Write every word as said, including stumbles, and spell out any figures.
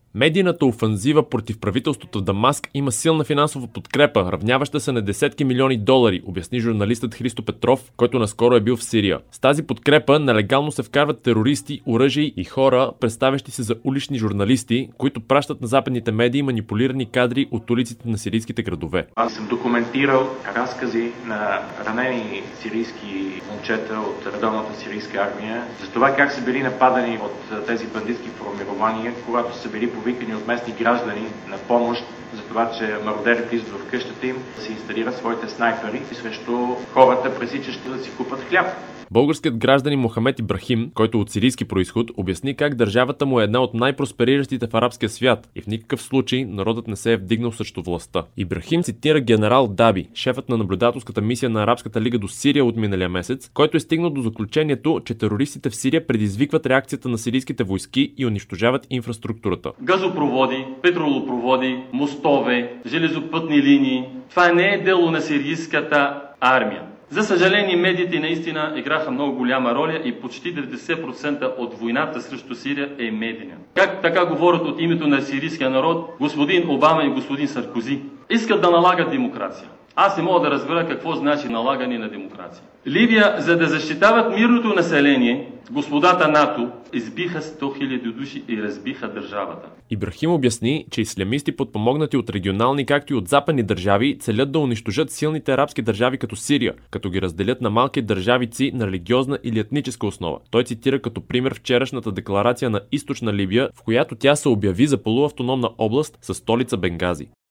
Медийната офанзива против правителството в Дамаск има силна финансова подкрепа, равняваща се на десетки милиони долари, обясни журналистът Христо Петров, който наскоро е бил в Сирия. С тази подкрепа нелегално се вкарват терористи, оръжие и хора, представящи се за улични журналисти, които пращат на западните медии манипулирани кадри от улиците на сирийските градове. Аз съм документирал разкази на ранени сирийски момчета от редовната сирийска армия за това как са били нападани от тези бандитски формирования, когато са били повикани от местни граждани на помощ за това, че мародери влизат в къщата им, да се инсталират своите снайпери срещу хората, пресичащи да си купат хляб. Българският гражданин Мохамед Ибрахим, който е от сирийски происход, обясни как държавата му е една от най-проспериращите в арабския свят и в никакъв случай народът не се е вдигнал срещу властта. Ибрахим цитира генерал Даби, шефът на наблюдателската мисия на Арабската лига до Сирия от миналия месец, който е стигнал до заключението, че терористите в Сирия предизвикват реакцията на сирийските войски и унищожават инфраструктурата. Газопроводи, петролопроводи, мостове, железопътни линии. Това не е дело на сирийската армия. За съжаление, медиите наистина играха много голяма роля и почти деветдесет процента от войната срещу Сирия е медийна. Как така говорят от името на сирийския народ господин Обама и господин Саркози? Искат да налагат демокрация. Аз не мога да разбера какво значи налагане на демокрация. Ливия, за да защитават мирното население, господата НАТО избиха сто хиляди души и разбиха държавата. Ибрахим обясни, че ислямисти, подпомогнати от регионални, както и от западни държави, целят да унищожат силните арабски държави като Сирия, като ги разделят на малки държавици на религиозна или етническа основа. Той цитира като пример вчерашната декларация на Източна Либия, в която тя се обяви за полуавтономна област със столица Бенгази.